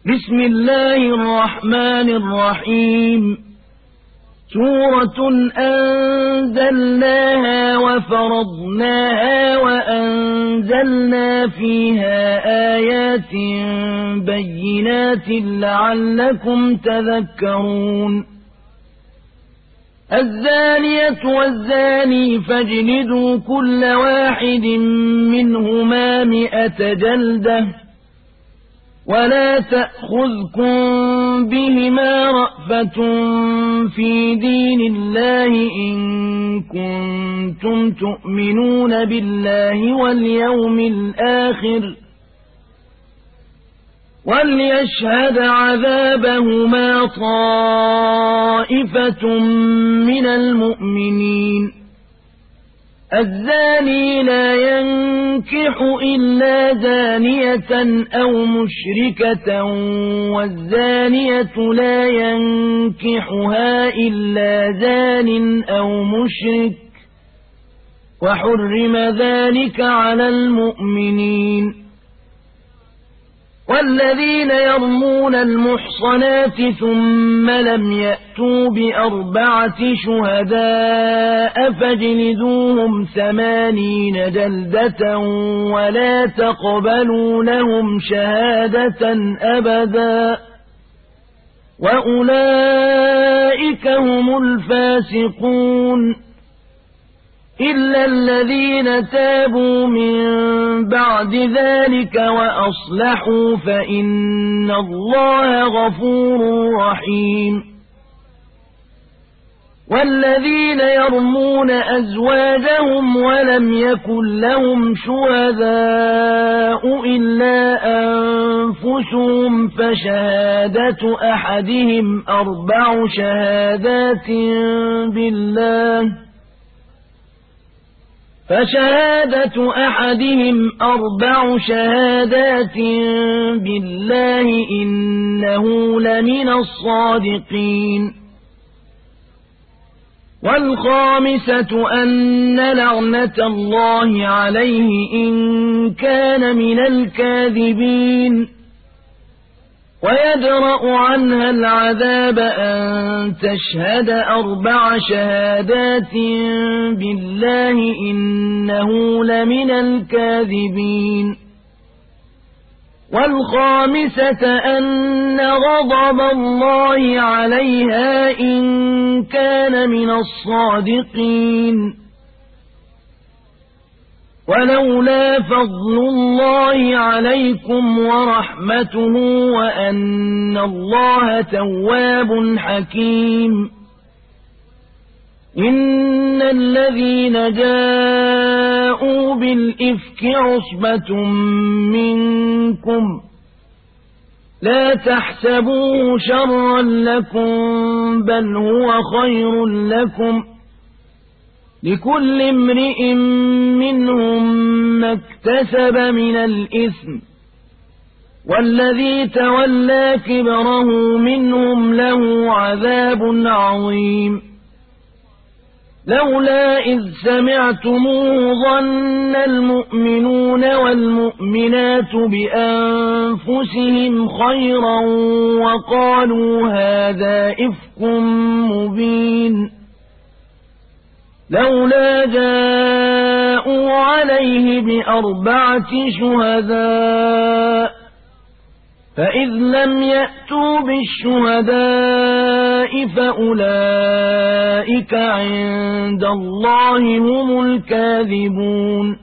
بسم الله الرحمن الرحيم. سورة أنزلناها وفرضناها وأنزلنا فيها آيات بينات لعلكم تذكرون. الزانية والزاني فاجلدوا كل واحد منهما 100 جلدة ولا تأخذكم بهما رأفة في دين الله إن كنتم تؤمنون بالله واليوم الآخر وليشهد عذابهما طائفة من المؤمنين. الزاني لا ينكح إلا زانية أو مشركة والزانية لا ينكحها إلا زان أو مشرك وحرم ذلك على المؤمنين. والذين يرمون المحصنات ثم لم يأتوا ب4 شهداء فاجلدوهم 80 جلدة ولا تقبلوا لهم شهادة أبدا وأولئك هم الفاسقون. إلا الذين تابوا من بعد ذلك وأصلحوا فإن الله غفور رحيم. والذين يرمون أزواجهم ولم يكن لهم شهداء إلا أنفسهم فشهادة أحدهم 4 شهادات بالله إنه لمن الصادقين. والخامسة أن لعنة الله عليه إن كان من الكاذبين. ويدرأ عنها العذاب أن تشهد 4 شهادات بالله إنه لمن الكاذبين. والخامسة أن غضب الله عليها إن كان من الصادقين. ولولا فضل الله عليكم ورحمته وأن الله تواب حكيم. إن الذين جاءوا بالإفك عصبة منكم لا تحسبوه شرا لكم بل هو خير لكم لكل امرئ منهم ما اكتسب من الإثم والذي تولى كبره منهم له عذاب عظيم. لولا إذ سمعتموه ظن المؤمنون والمؤمنات بأنفسهم خيرا وقالوا هذا إفك مبين. لولا جاءوا عليه ب4 شهداء فإذ لم يأتوا بالشهداء فأولئك عند الله هم الكاذبون.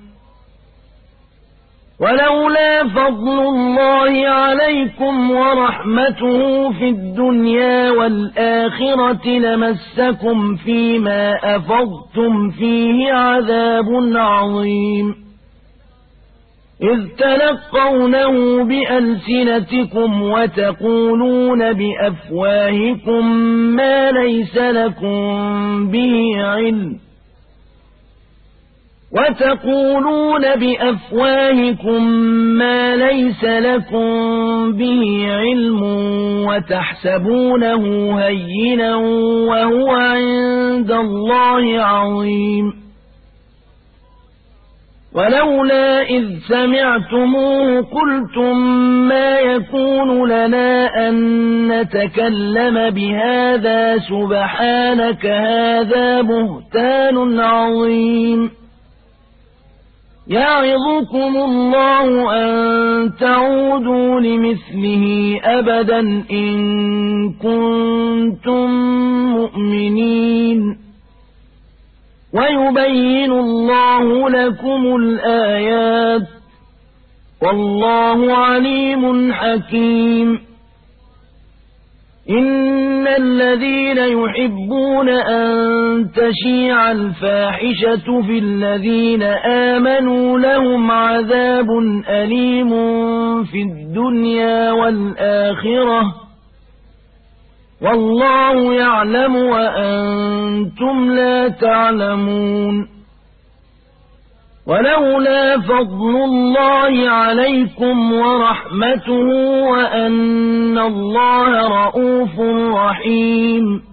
ولولا فضل الله عليكم ورحمته في الدنيا والآخرة لمسكم فيما أفضتم فيه عذاب عظيم. إذ تلقونه بألسنتكم وتقولون بأفواهكم ما ليس لكم به علم وتحسبونه هينا وهو عند الله عظيم. ولولا إذ سمعتموه قلتم ما يكون لنا أن نتكلم بهذا سبحانك هذا بهتان عظيم يعظكم الله أن تعودوا لمثله أبدا إن كنتم مؤمنين ويبين الله لكم الآيات والله عليم حكيم إن الذين يحبون أن تشيع الفاحشة في الذين آمنوا لهم عذاب أليم في الدنيا والآخرة والله يعلم وأنتم لا تعلمون ولولا فضل الله عليكم ورحمته وأن الله رءوف رحيم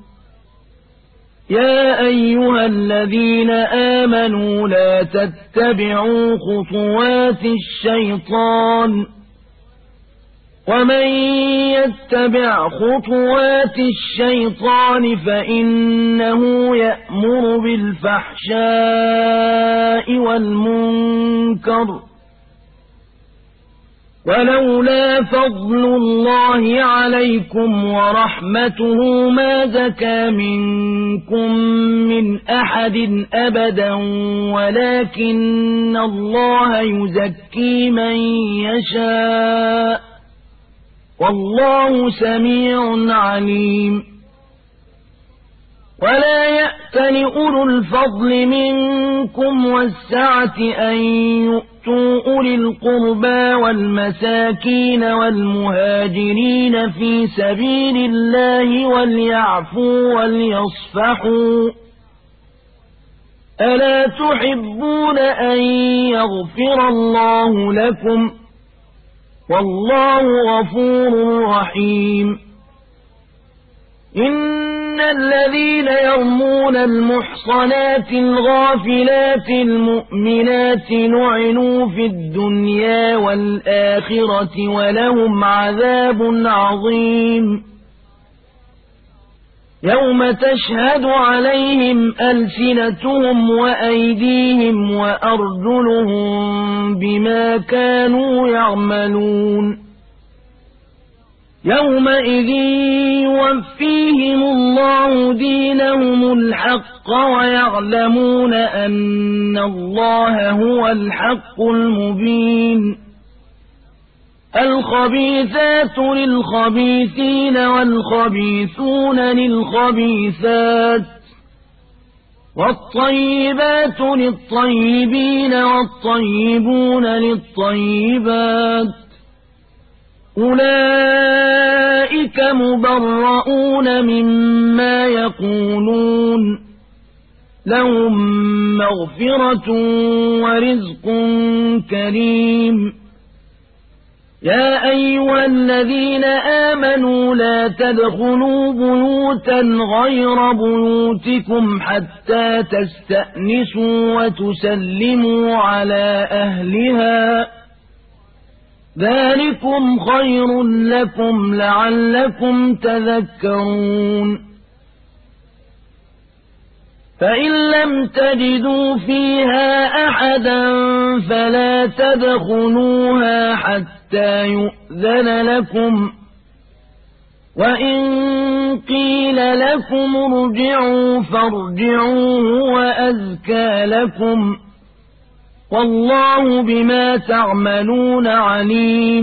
يا أيها الذين آمنوا لا تتبعوا خطوات الشيطان ومن يتبع خطوات الشيطان فإنه يأمر بالفحشاء والمنكر ولولا فضل الله عليكم ورحمته ما زكى منكم من أحد أبدا ولكن الله يزكي من يشاء والله سميع عليم ولا يأتل أولو الفضل منكم والسعة أن يؤتوا أولي القربى والمساكين والمهاجرين في سبيل الله وليعفوا وليصفحوا ألا تحبون أن يغفر الله لكم والله غفور رحيم إن الذين يرمون المحصنات الغافلات المؤمنات لعنوا في الدنيا والآخرة ولهم عذاب عظيم يوم تشهد عليهم ألسنتهم وأيديهم وأرجلهم بما كانوا يعملون يومئذ يوفيهم الله دينهم الحق ويعلمون أن الله هو الحق المبين الخبيثات للخبيثين والخبيثون للخبيثات والطيبات للطيبين والطيبون للطيبات أولئك مبرؤون مما يقولون لهم مغفرة ورزق كريم يا أيها الذين آمنوا لا تدخلوا بيوتا غير بيوتكم حتى تستأنسوا وتسلموا على أهلها ذلكم خير لكم لعلكم تذكرون فإن لم تجدوا فيها أحدا فلا تدخلوها حتى يؤذن لكم وإن قيل لكم ارجعوا فارجعوا هو أزكى لكم والله بما تعملون عليم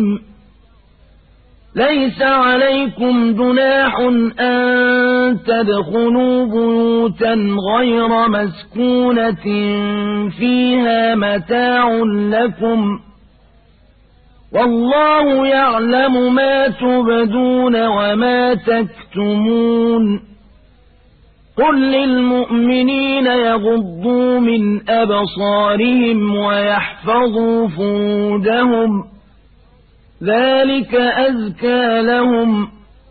ليس عليكم جناح أن تدخلوا بيوتا غير مسكونة فيها متاع لكم والله يعلم ما تبدون وما تكتمون قل للمؤمنين يغضوا من أبصارهم ويحفظوا فروجهم ذلك أزكى لهم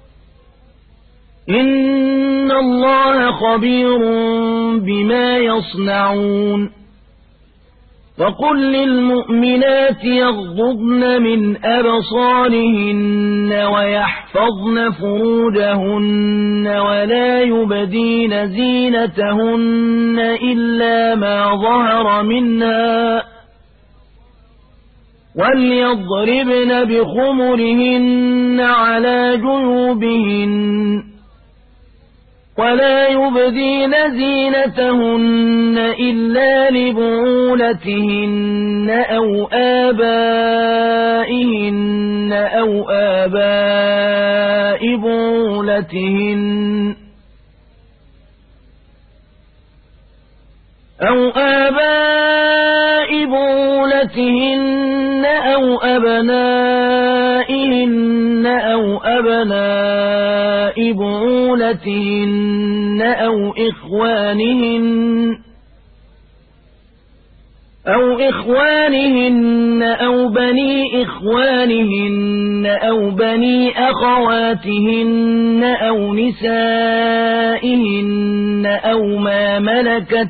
إن الله خبير بما يصنعون وقل للمؤمنات يغضضن من أبصارهن ويحفظن فروجهن ولا يبدين زينتهن إلا ما ظهر منها وليضربن بخمرهن على جيوبهن ولا يبدين زينتهن إلا لبعولتهن أو آبائهن أو آباء بعولتهن أو أبنائهن أو أبناء بعولتهن أو إخوانهن أو بني إخوانهن أو بني أخواتهن أو نسائهن أو ما ملكت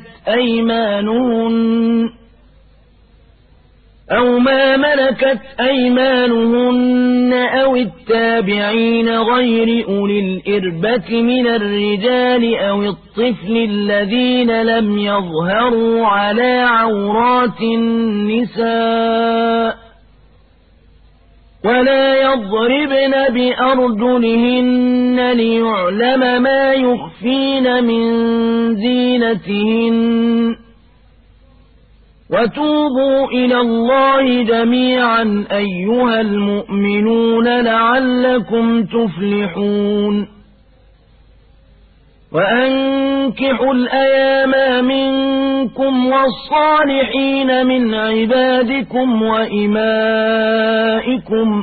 أيمانهن أو التابعين غير أولي الإربة من الرجال أو الطفل الذين لم يظهروا على عورات النساء ولا يضربن بأرجلهن ليعلم ما يخفين من زينتهن وتوبوا إلى الله جميعا أيها المؤمنون لعلكم تفلحون وأنكحوا الأيام منكم والصالحين من عبادكم وإمائكم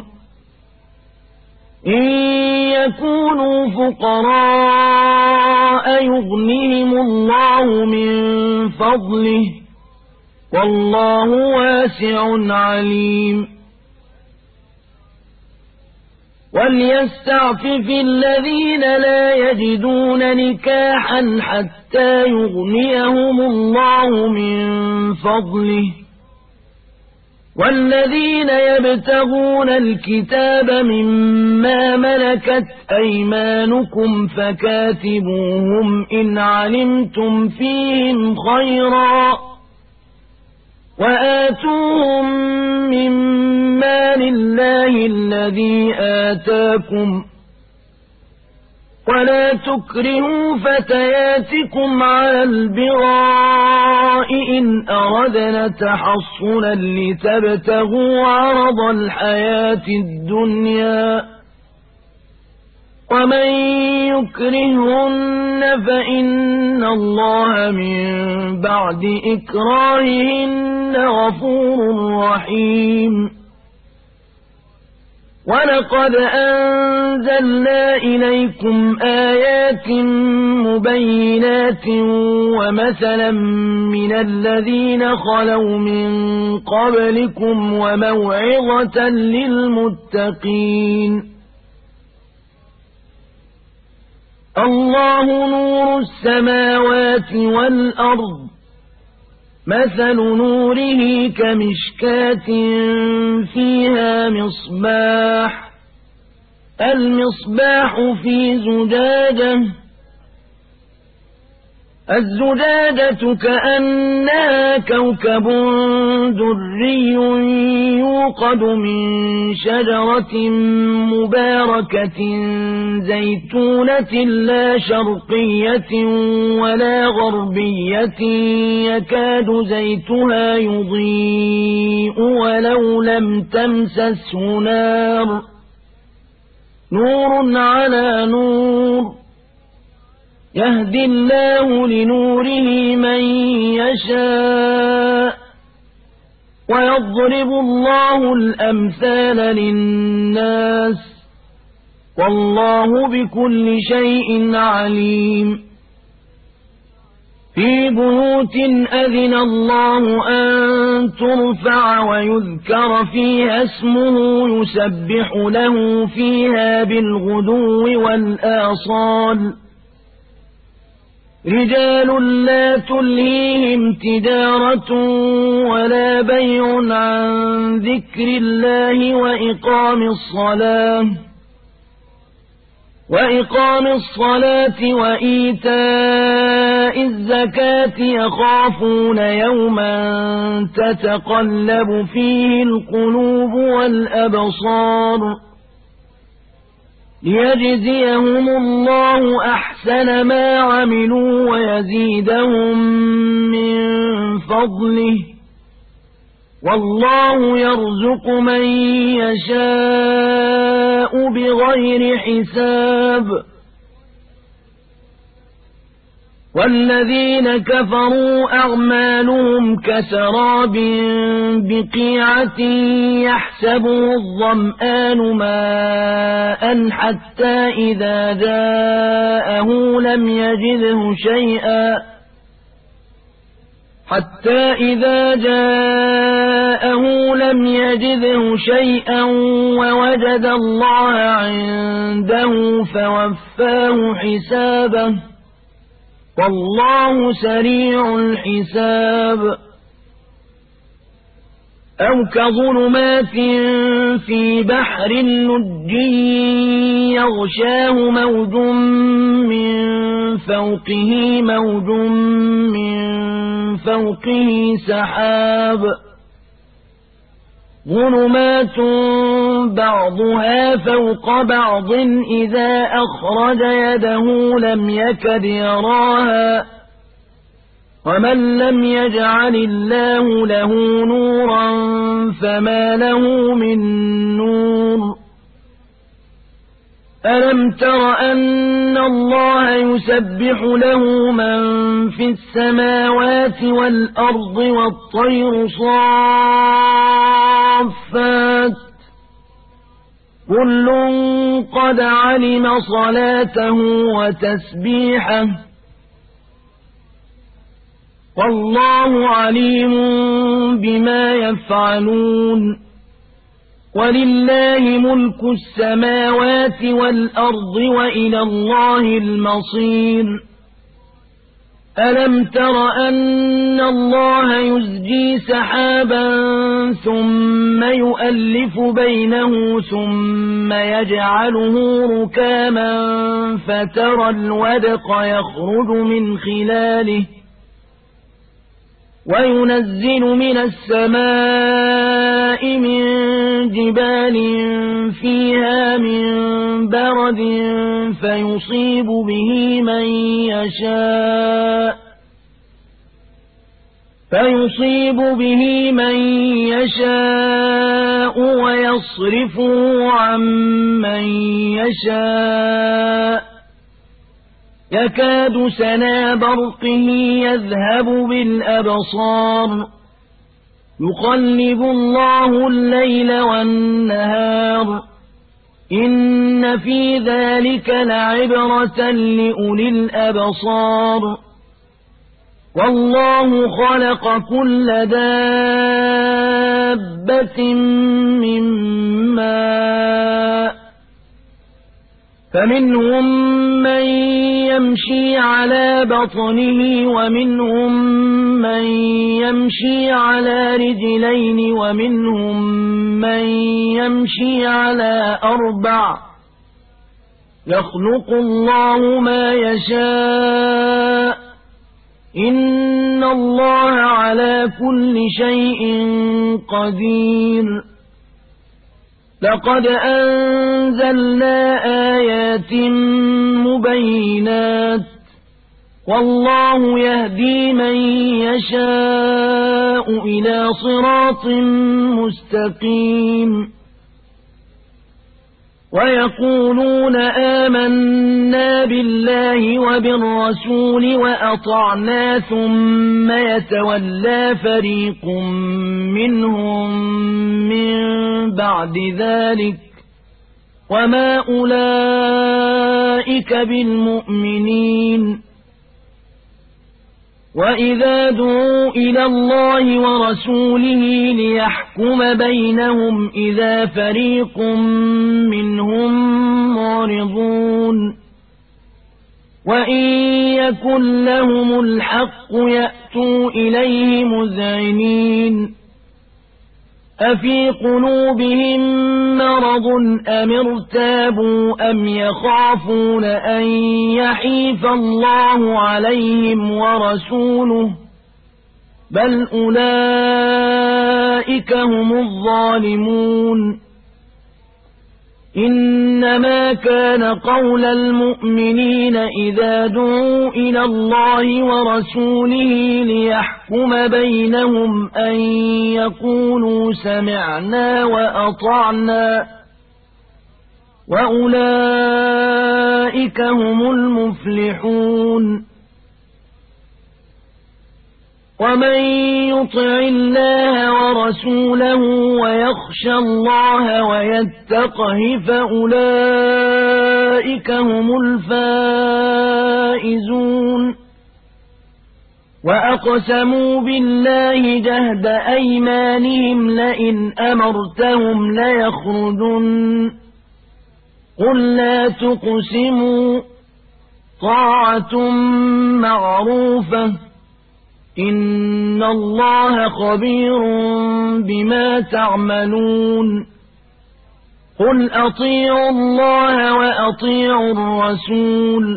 إن يكونوا فقراء يغنهم الله من فضله والله واسع عليم وليستعفف الذين لا يجدون نكاحا حتى يغنيهم الله من فضله والذين يبتغون الكتاب مما ملكت أيمانكم فكاتبوهم إن علمتم فيهم خيرا وآتوهم مما لله الذي آتاكم ولا تكرهوا فتياتكم على البغاء إن أردنا تحصنا لتبتغوا عرض الحياة الدنيا ومن يكرهن فإن الله من بعد إكراههن غفور رحيم ولقد أنزلنا إليكم آيات مبينات ومثلا من الذين خلوا من قبلكم وموعظة للمتقين الله نور السماوات والأرض مثل نوره كمشكاة فيها مصباح المصباح في الزجاجة كأنها كوكب دري يوقد من شجرة مباركة زيتونة لا شرقية ولا غربية يكاد زيتها يضيء ولو لم تمسسه نار نور على نور يهدي الله لنوره من يشاء ويضرب الله الأمثال للناس والله بكل شيء عليم في بيوت أذن الله أن ترفع ويذكر فيها اسمه يسبح له فيها بالغدو والآصال رجال لا تلهيهم تجارة ولا بيع عن ذكر الله وإقام الصلاة وإيتاء الزكاة يخافون يوما تتقلب فيه القلوب والأبصار ليجزيهم الله أحسن ما عملوا ويزيدهم من فضله والله يرزق من يشاء بغير حساب والذين كفروا أعمالهم كسراب بقيعة يحسبه الظمآن ماء حتى إذا جاءه لم يجده شيئا ووجد الله عنده فوفاه حسابه والله سريع الحساب أو كظلمات في بحر لجي يغشاه موج من فوقه سحاب ظلمات بعضها فوق بعض إذا أخرج يده لم يكد يراها ومن لم يجعل الله له نورا فما له من نور ألم تر أن الله يسبح له من في السماوات والأرض والطير صافات كل قد علم صلاته وتسبيحه والله عليم بما يفعلون ولله ملك السماوات والأرض وإلى الله المصير ألم تر أن الله يزجي سحابا ثم يؤلف بينه ثم يجعله ركاما فترى الودق يخرج من خلاله وينزل من السماء من جبال فيها من برد فيصيب به من يشاء ويصرفه عن من يشاء يكاد سنا برقه يذهب بالأبصار يقلب الله الليل والنهار إن في ذلك لعبرة لأولي الأبصار والله خلق كل دابة من ماء فمنهم من يمشي على بطنه ومنهم من يمشي على رجلين ومنهم من يمشي على أربع يخلق الله ما يشاء إن الله على كل شيء قدير لقد أنزلنا آيات مبينات والله يهدي من يشاء إلى صراط مستقيم ويقولون آمنا بالله وبالرسول وأطعنا ثم يتولى فريق منهم من بعد ذلك وما أولئك بالمؤمنين وإذا دعوا إلى الله ورسوله ليحكم بينهم إذا فريق منهم معرضون وإن يكن لهم الحق يأتوا إليه مذعنين أفي قلوبهم مرض أم ارتابوا أم يخافون أن يحيف الله عليهم ورسوله بل أولئك هم الظالمون إنما كان قول المؤمنين إذا دعوا إلى الله ورسوله ليحكم بينهم أن يقولوا سمعنا وأطعنا وأولئك هم المفلحون ومن يطع الله ورسوله ويخشى الله ويتقه فأولئك هم الفائزون وأقسموا بالله جهد أيمانهم لئن أمرتهم ليخرجن قل لا تقسموا طاعة معروفة إن الله خبير بما تعملون قل أطيعوا الله وأطيعوا الرسول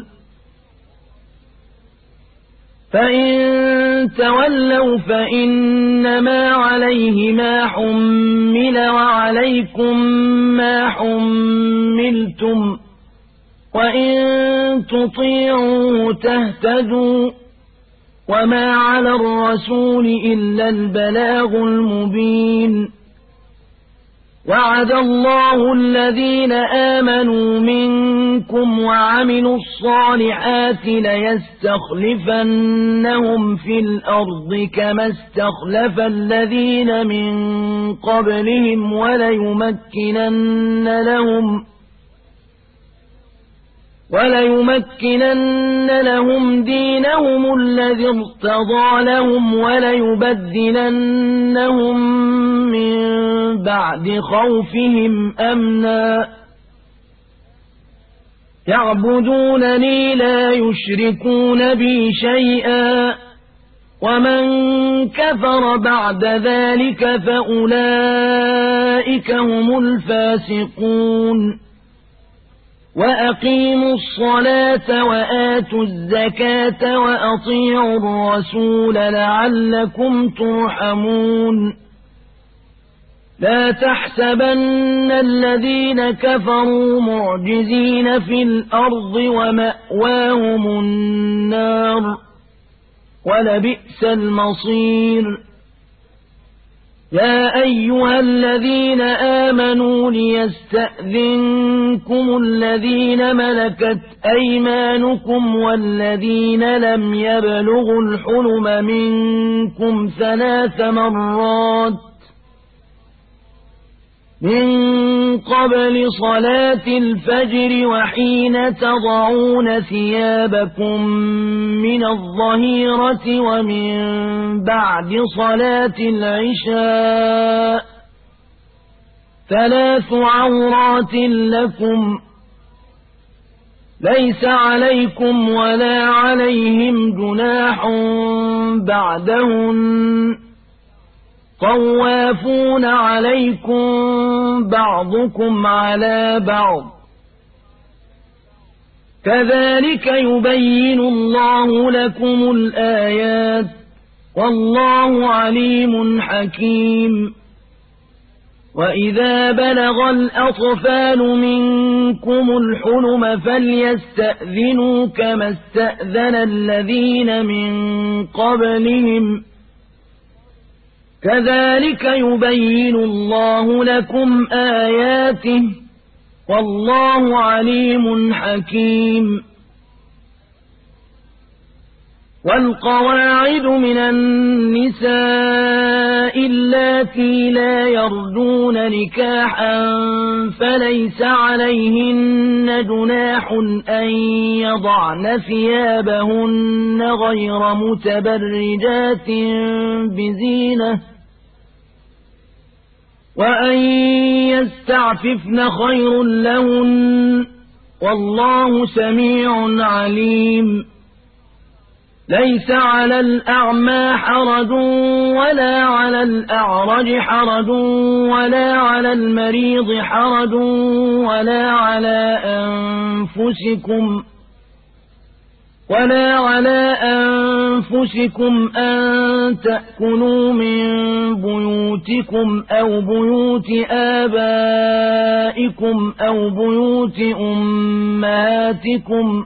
فإن تولوا فإنما عليه ما حمل وعليكم ما حملتم وإن تطيعوا تهتدوا وما على الرسول إلا البلاغ المبين وعد الله الذين آمنوا منكم وعملوا الصالحات ليستخلفنهم في الأرض كما استخلف الذين من قبلهم وليمكنن لهم دينهم الذي ارتضى لهم وليبدلنهم من بعد خوفهم أمنا يعبدونني لا يشركون بي شيئا ومن كفر بعد ذلك فأولئك هم الفاسقون وأقيموا الصلاة وآتوا الزكاة وأطيعوا الرسول لعلكم ترحمون لا تحسبن الذين كفروا معجزين في الأرض ومأواهم النار ولبئس المصير يا أيها الذين آمنوا ليستأذنكم الذين ملكت أيمانكم والذين لم يبلغوا الحلم منكم 3 مرات من قبل صلاة الفجر وحين تضعون ثيابكم من الظهيرة ومن بعد صلاة العشاء 3 عورات لكم ليس عليكم ولا عليهم جناح بعدهن طوافون عليكم بعضكم على بعض كذلك يبين الله لكم الآيات والله عليم حكيم وإذا بلغ الأطفال منكم الحلم فليستأذنوا كما استأذن الذين من قبلهم كذلك يبين الله لكم آياته والله عليم حكيم والقواعد من النساء اللاتي لا يرجون نكاحا فليس عليهن جناح أن يضعن ثيابهن غير متبرجات بزينة وأن يستعففن خير لهن والله سميع عليم ليس على الأعمى حرج ولا على الأعرج حرج ولا على المريض حرج ولا على أنفسكم أن تأكلوا من بيوتكم أو بيوت آبائكم أو بيوت أمهاتكم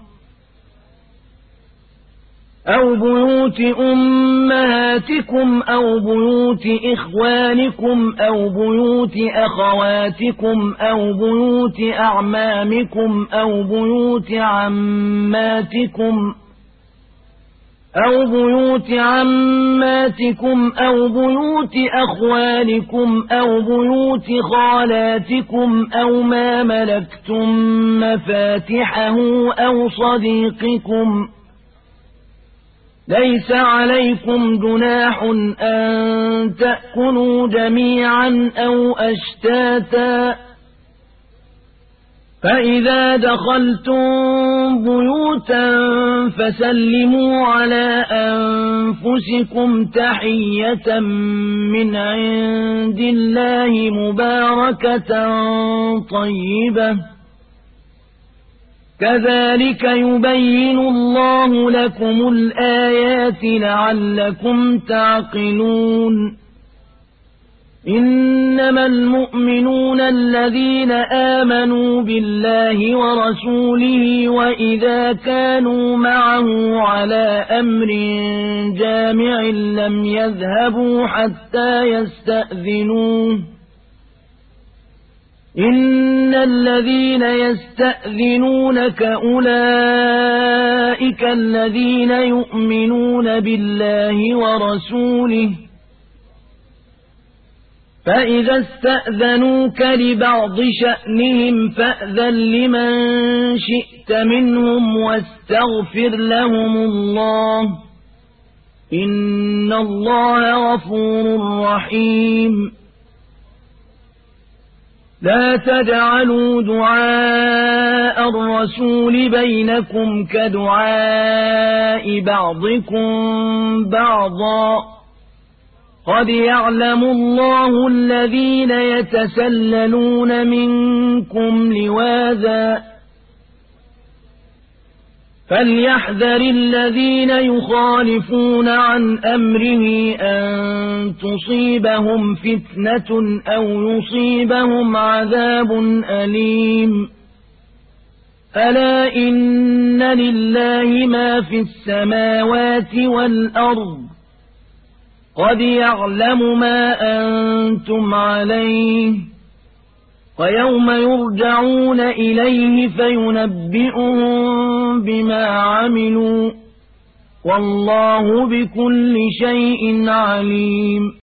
أو بيوت إخوانكم أو بيوت أخواتكم أو بيوت أعمامكم أو بيوت عماتكم أو بيوت أخوالكم أو بيوت خالاتكم أو ما ملكتم مفاتحه أو صديقكم ليس عليكم جناح أن تأكلوا جميعا أو أشتاتا فإذا دخلتم بيوتا فسلموا على أنفسكم تحية من عند الله مباركة طيبة كذلك يبين الله لكم الآيات لعلكم تعقلون إنما المؤمنون الذين آمنوا بالله ورسوله وإذا كانوا معه على أمر جامع لم يذهبوا حتى يستأذنوه إن الذين يستأذنونك أولئك الذين يؤمنون بالله ورسوله فإذا استأذنوك لبعض شأنهم فأذن لمن شئت منهم واستغفر لهم الله إن الله غفور رحيم لا تجعلوا دعاء الرسول بينكم كدعاء بعضكم بعضا قد يعلم الله الذين يتسللون منكم لواذا فليحذر الذين يخالفون عن أمره أن تصيبهم فتنة أو يصيبهم عذاب أليم ألا إن لله ما في السماوات والأرض قد يعلم ما أنتم عليه ويوم يرجعون إليه فينبئهم بما عملوا والله بكل شيء عليم